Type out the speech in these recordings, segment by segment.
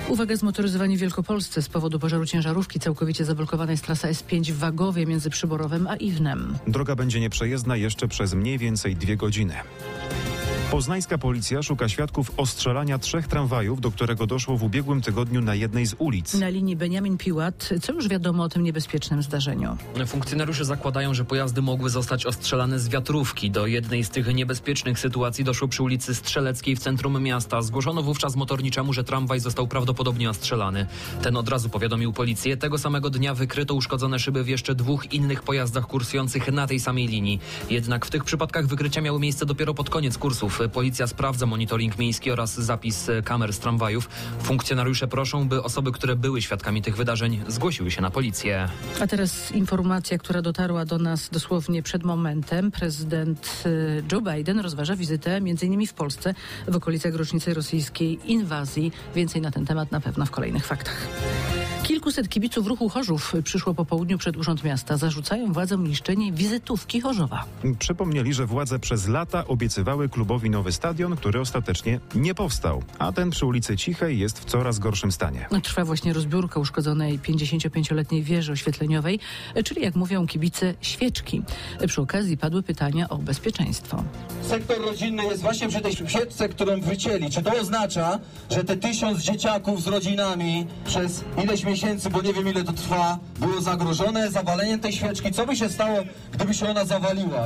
Uwaga, zmotoryzowani w Wielkopolsce. Z powodu pożaru ciężarówki całkowicie zablokowana jest trasa S5 w Wagowie między Przyborowem a Iwnem. Droga będzie nieprzejezdna jeszcze przez mniej więcej 2 godziny. Poznańska policja szuka świadków ostrzelania 3 tramwajów, do którego doszło w ubiegłym tygodniu na jednej z ulic. Na linii Beniamin-Piłat. Co już wiadomo o tym niebezpiecznym zdarzeniu? Funkcjonariusze zakładają, że pojazdy mogły zostać ostrzelane z wiatrówki. Do jednej z tych niebezpiecznych sytuacji doszło przy ulicy Strzeleckiej w centrum miasta. Zgłoszono wówczas motorniczemu, że tramwaj został prawdopodobnie ostrzelany. Ten od razu powiadomił policję. Tego samego dnia wykryto uszkodzone szyby w jeszcze 2 innych pojazdach kursujących na tej samej linii. Jednak w tych przypadkach wykrycia miały miejsce dopiero pod koniec kursów. Policja sprawdza monitoring miejski oraz zapis kamer z tramwajów. Funkcjonariusze proszą, by osoby, które były świadkami tych wydarzeń, zgłosiły się na policję. A teraz informacja, która dotarła do nas dosłownie przed momentem. Prezydent Joe Biden rozważa wizytę m.in. w Polsce w okolicach rocznicy rosyjskiej inwazji. Więcej na ten temat na pewno w kolejnych faktach. Kilkuset kibiców ruchu Chorzów przyszło po południu przed Urząd Miasta. Zarzucają władzom niszczenie wizytówki Chorzowa. Przypomnieli, że władze przez lata obiecywały klubowi nowy stadion, który ostatecznie nie powstał. A ten przy ulicy Cichej jest w coraz gorszym stanie. Trwa właśnie rozbiórka uszkodzonej 55-letniej wieży oświetleniowej, czyli jak mówią kibice, świeczki. Przy okazji padły pytania o bezpieczeństwo. Sektor rodzinny jest właśnie przy tej świeczce, którą wycięli. Czy to oznacza, że te 1000 dzieciaków z rodzinami przez ileś miesięcy, bo nie wiem ile to trwa, było zagrożone zawaleniem tej świeczki? Co by się stało, gdyby się ona zawaliła?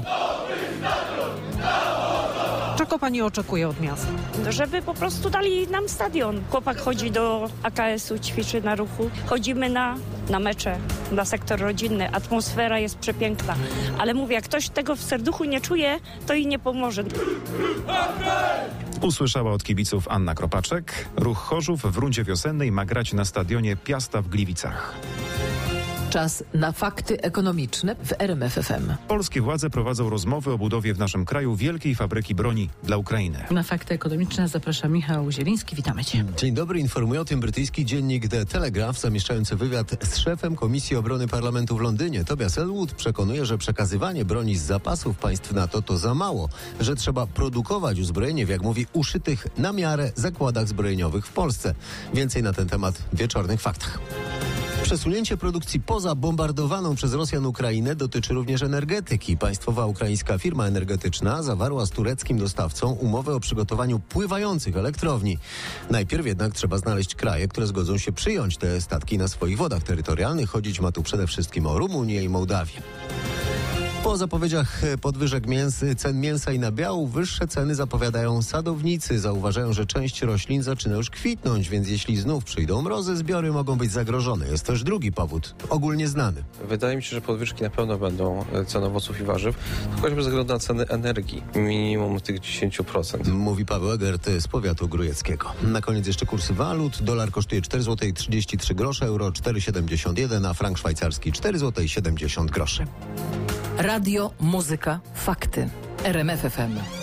Czego pani oczekuje od miasta? Żeby po prostu dali nam stadion. Chłopak chodzi do AKS-u, ćwiczy na ruchu. Chodzimy na mecze, na sektor rodzinny. Atmosfera jest przepiękna. Ale mówię, jak ktoś tego w serduchu nie czuje, to i nie pomoże. Usłyszała od kibiców Anna Kropaczek. Ruch Chorzów w rundzie wiosennej ma grać na stadionie Piasta w Gliwicach. Czas na fakty ekonomiczne w RMF FM. Polskie władze prowadzą rozmowy o budowie w naszym kraju wielkiej fabryki broni dla Ukrainy. Na fakty ekonomiczne zaprasza Michał Zieliński. Witamy Cię. Dzień dobry. Informuje o tym brytyjski dziennik The Telegraph, zamieszczający wywiad z szefem Komisji Obrony Parlamentu w Londynie. Tobias Ellwood przekonuje, że przekazywanie broni z zapasów państw NATO to za mało, że trzeba produkować uzbrojenie w, jak mówi, uszytych na miarę zakładach zbrojeniowych w Polsce. Więcej na ten temat w wieczornych faktach. Przesunięcie produkcji poza bombardowaną przez Rosjan Ukrainę dotyczy również energetyki. Państwowa ukraińska firma energetyczna zawarła z tureckim dostawcą umowę o przygotowaniu pływających elektrowni. Najpierw jednak trzeba znaleźć kraje, które zgodzą się przyjąć te statki na swoich wodach terytorialnych. Chodzić ma tu przede wszystkim o Rumunię i Mołdawię. Po zapowiedziach podwyżek cen mięsa i nabiału wyższe ceny zapowiadają sadownicy. Zauważają, że część roślin zaczyna już kwitnąć, więc jeśli znów przyjdą mrozy, zbiory mogą być zagrożone. Jest też drugi powód, ogólnie znany. Wydaje mi się, że podwyżki na pewno będą cen owoców i warzyw, choćby ze względu na ceny energii, minimum tych 10%. Mówi Paweł Egert z powiatu grójeckiego. Na koniec jeszcze kursy walut. Dolar kosztuje 4,33 zł, euro 4,71, a frank szwajcarski 4,70 zł. Radio, muzyka, fakty. RMF FM.